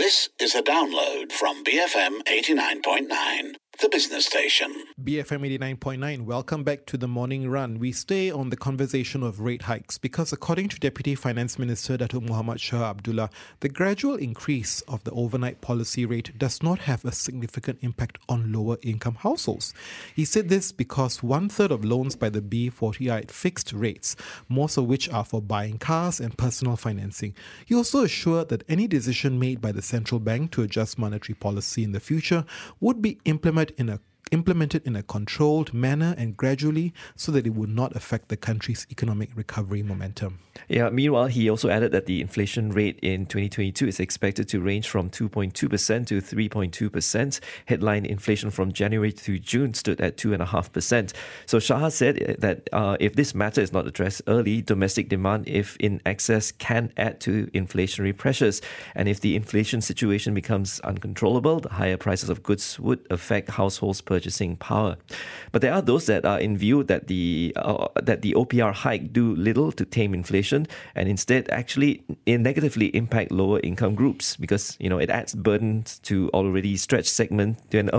This is a download from BFM 89.9, the business station. BFM 89.9, welcome back to the morning run. We stay on the conversation of rate hikes because according to Deputy Finance Minister Datuk Muhammad Shah Abdullah, the gradual increase of the overnight policy rate does not have a significant impact on lower income households. He said this because 1/3 of loans by the B40 are at fixed rates, most of which are for buying cars and personal financing. He also assured that any decision made by the central bank to adjust monetary policy in the future would be implemented in a controlled manner and gradually so that it would not affect the country's economic recovery momentum. Yeah, meanwhile, he also added that the inflation rate in 2022 is expected to range from 2.2% to 3.2%. Headline inflation from January to June stood at 2.5%. So Shah said that if this matter is not addressed early, domestic demand, if in excess, can add to inflationary pressures. And if the inflation situation becomes uncontrollable, the higher prices of goods would affect households' purchasing power. But there are those that are in view that the OPR hike do little to tame inflation and instead actually negatively impact lower income groups because it adds burdens to an already stretched segment,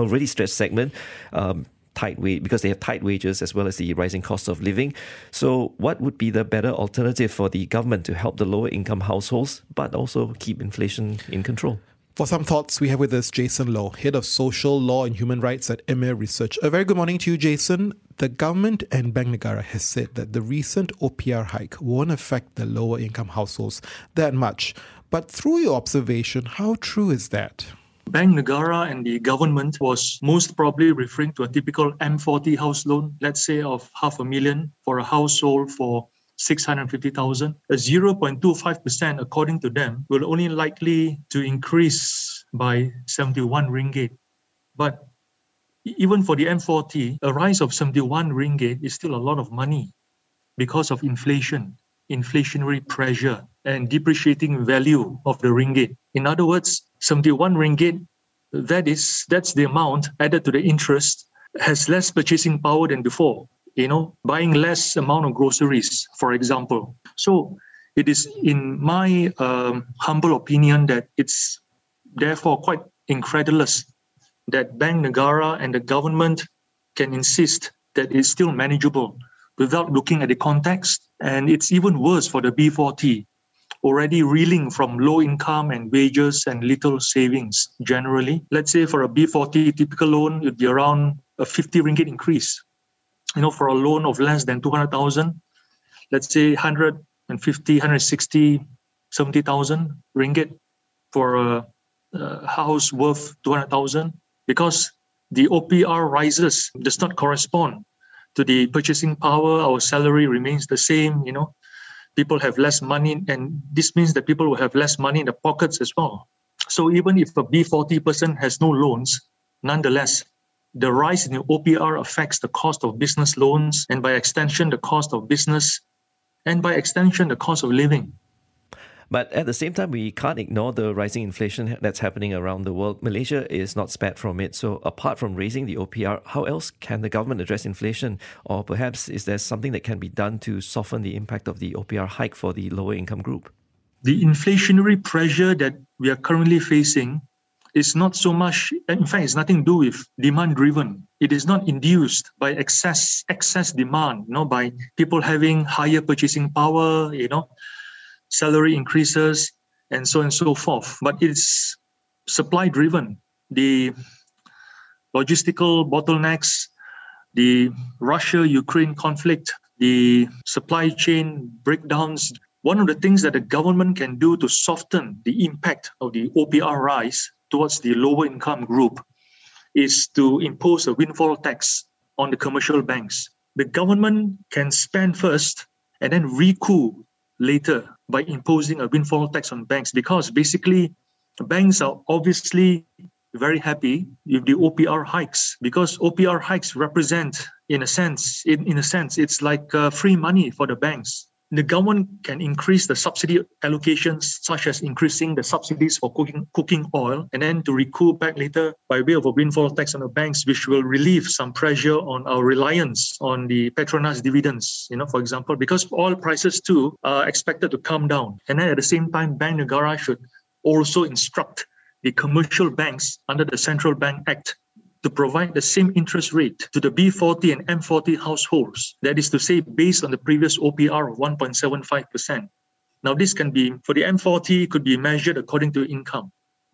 because they have tight wages as well as the rising cost of living. So what would be the better alternative for the government to help the lower income households but also keep inflation in control? For some thoughts, we have with us Jason Low, Head of Social Law and Human Rights at Emir Research. A very good morning to you, Jason. The government and Bank Negara has said that the recent OPR hike won't affect the lower income households that much. But through your observation, how true is that? Bank Negara and the government was most probably referring to a typical M40 house loan, let's say of $500,000 for a household for 650,000. A 0.25%, according to them, will only likely to increase by 71 ringgit. But even for the M40, a rise of 71 ringgit is still a lot of money because of inflation, inflationary pressure, and depreciating value of the ringgit. In other words, 71 ringgit, that's the amount added to the interest, has less purchasing power than before. Buying less amount of groceries, for example. So it is, in my humble opinion, that it's therefore quite incredulous that Bank Negara and the government can insist that it's still manageable without looking at the context. And it's even worse for the B40, already reeling from low income and wages and little savings generally. Let's say for a B40 typical loan, it'd be around a 50 ringgit increase. For a loan of less than 200,000, let's say 150, 160, 70,000 ringgit for a house worth 200,000, because the OPR rises does not correspond to the purchasing power. Our salary remains the same. People have less money, and this means that people will have less money in the pockets as well. So even if a B40 person has no loans, nonetheless, the rise in the OPR affects the cost of business loans and by extension, the cost of business and by extension, the cost of living. But at the same time, we can't ignore the rising inflation that's happening around the world. Malaysia is not spared from it. So apart from raising the OPR, how else can the government address inflation? Or perhaps is there something that can be done to soften the impact of the OPR hike for the lower income group? The inflationary pressure that we are currently facing is not so much, in fact, it's nothing to do with demand-driven. It is not induced by excess demand, by people having higher purchasing power, salary increases, and so on and so forth. But it's supply-driven. The logistical bottlenecks, the Russia-Ukraine conflict, the supply chain breakdowns. One of the things that the government can do to soften the impact of the OPR rise towards the lower income group is to impose a windfall tax on the commercial banks. The government can spend first and then recoup later by imposing a windfall tax on banks, because basically banks are obviously very happy with the OPR hikes, because OPR hikes represent, in a sense, it's like free money for the banks. The government can increase the subsidy allocations, such as increasing the subsidies for cooking oil, and then to recoup back later by way of a windfall tax on the banks, which will relieve some pressure on our reliance on the Petronas dividends, for example, because oil prices too are expected to come down. And then at the same time, Bank Negara should also instruct the commercial banks under the Central Bank Act to provide the same interest rate to the B40 and M40 households. That is to say, based on the previous OPR of 1.75%. Now, this can be, for the M40, could be measured according to income.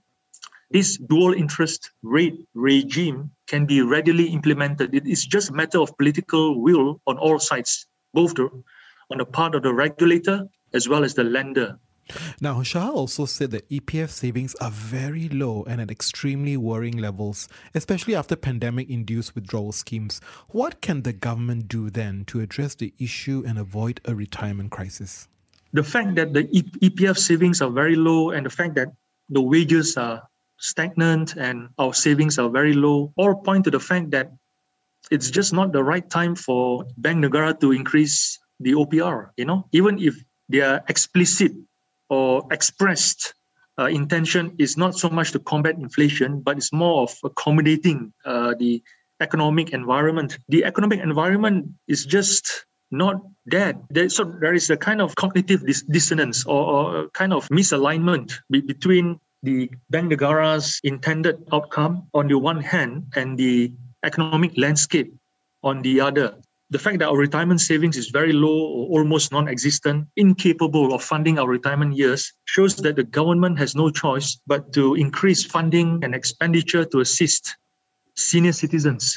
This dual interest rate regime can be readily implemented. It is just a matter of political will on all sides, both on the part of the regulator as well as the lender. Now, Shah also said that EPF savings are very low and at extremely worrying levels, especially after pandemic-induced withdrawal schemes. What can the government do then to address the issue and avoid a retirement crisis? The fact that the EPF savings are very low and the fact that the wages are stagnant and our savings are very low all point to the fact that it's just not the right time for Bank Negara to increase the OPR. Even if their explicit or expressed intention is not so much to combat inflation, but it's more of accommodating the economic environment. The economic environment is just not that. So there is a kind of cognitive dissonance or a kind of misalignment between the Bank Negara's intended outcome on the one hand and the economic landscape on the other. The fact that our retirement savings is very low or almost non-existent, incapable of funding our retirement years, shows that the government has no choice but to increase funding and expenditure to assist senior citizens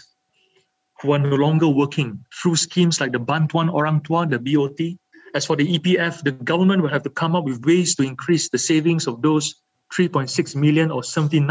who are no longer working through schemes like the Bantuan Orang Tua, the BOT. As for the EPF, the government will have to come up with ways to increase the savings of those 3.6 million or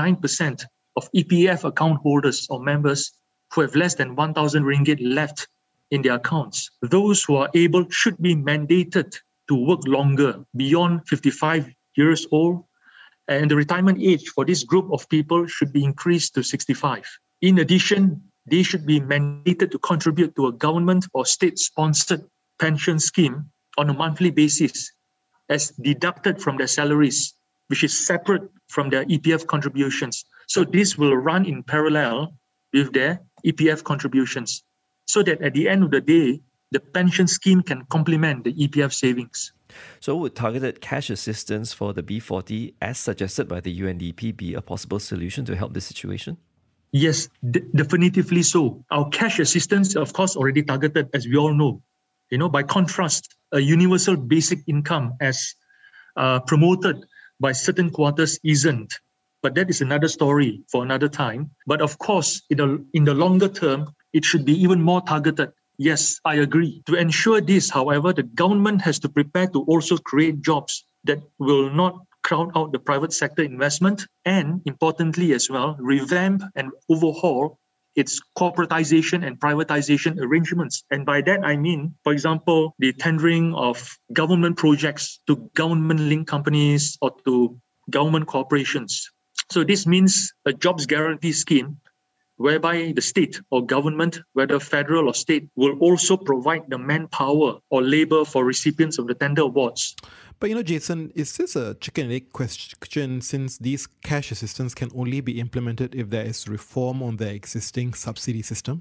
79% of EPF account holders or members who have less than 1,000 ringgit left in their accounts. Those who are able should be mandated to work longer, beyond 55 years old, and the retirement age for this group of people should be increased to 65. In addition, they should be mandated to contribute to a government or state-sponsored pension scheme on a monthly basis as deducted from their salaries, which is separate from their EPF contributions. So this will run in parallel with their EPF contributions, so that at the end of the day, the pension scheme can complement the EPF savings. So would targeted cash assistance for the B40, as suggested by the UNDP, be a possible solution to help this situation? Yes, definitively so. Our cash assistance, of course, already targeted, as we all know. By contrast, a universal basic income as promoted by certain quarters isn't. But that is another story for another time. But of course, in the longer term, it should be even more targeted. Yes, I agree. To ensure this, however, the government has to prepare to also create jobs that will not crowd out the private sector investment and, importantly as well, revamp and overhaul its corporatization and privatization arrangements. And by that, I mean, for example, the tendering of government projects to government-linked companies or to government corporations. So this means a jobs guarantee scheme whereby the state or government, whether federal or state, will also provide the manpower or labor for recipients of the tender awards. But Jason, is this a chicken and egg question, since these cash assistance can only be implemented if there is reform on the existing subsidy system?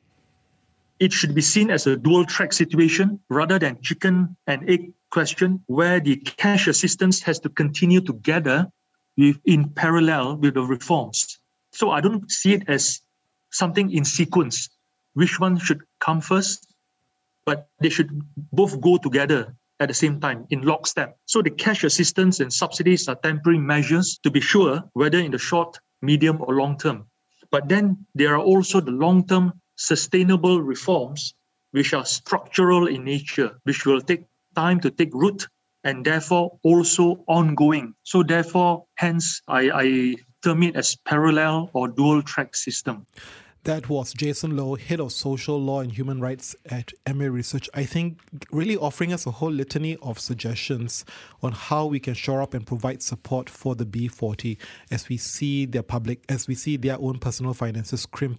It should be seen as a dual track situation rather than chicken and egg question, where the cash assistance has to continue together in parallel with the reforms. So I don't see it as something in sequence, which one should come first, but they should both go together at the same time in lockstep. So the cash assistance and subsidies are temporary measures to be sure, whether in the short, medium or long term. But then there are also the long-term sustainable reforms which are structural in nature, which will take time to take root and therefore also ongoing. So therefore, hence, I term it as parallel or dual track system. That was Jason Low, Head of Social Law and Human Rights at MA Research. I think really offering us a whole litany of suggestions on how we can shore up and provide support for the B40 as we see their own personal finances crimp and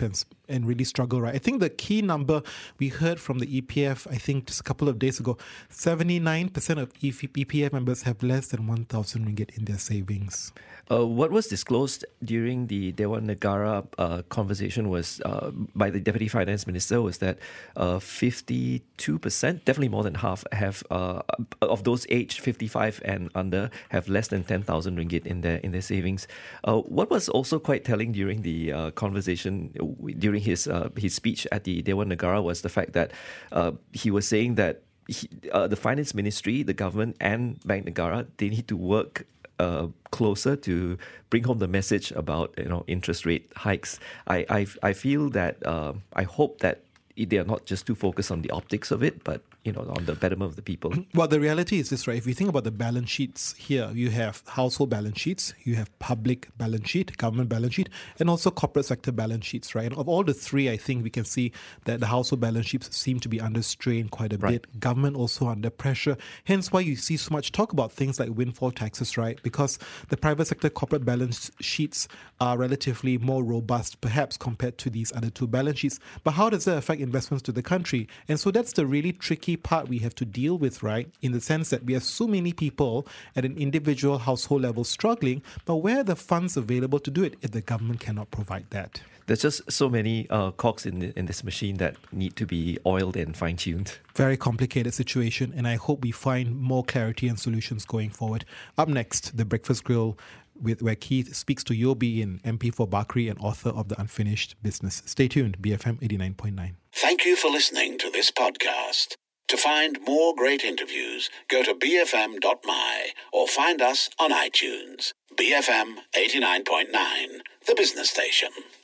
and really struggle, right? I think the key number we heard from the EPF, I think just a couple of days ago, 79% of EPF members have less than 1,000 ringgit in their savings. What was disclosed during the Dewan Negara conversation was by the Deputy Finance Minister was that 52%, definitely more than half, have of those aged 55 and under have less than 10,000 ringgit in their savings. What was also quite telling during the conversation, during his speech at the Dewan Negara, was the fact that he was saying that the Finance Ministry, the government, and Bank Negara, they need to work closer to bring home the message about interest rate hikes. I feel that I hope that they are not just too focused on the optics of it, but on the betterment of the people. Well, the reality is this, right? If you think about the balance sheets here, you have household balance sheets, you have public balance sheet, government balance sheet, and also corporate sector balance sheets, right? And of all the three, I think we can see that the household balance sheets seem to be under strain quite a bit. Government also under pressure. Hence why you see so much talk about things like windfall taxes, right? Because the private sector corporate balance sheets are relatively more robust, perhaps, compared to these other two balance sheets. But how does that affect investments to the country? And so that's the really tricky part we have to deal with, right? In the sense that we have so many people at an individual household level struggling, but where are the funds available to do it if the government cannot provide that? There's just so many cogs in this machine that need to be oiled and fine-tuned. Very complicated situation, and I hope we find more clarity and solutions going forward. Up next, The Breakfast Grill, where Keith speaks to Yobi In, MP for Bakri and author of The Unfinished Business. Stay tuned, BFM 89.9. Thank you for listening to this podcast. To find more great interviews, go to bfm.my or find us on iTunes. BFM 89.9, the business station.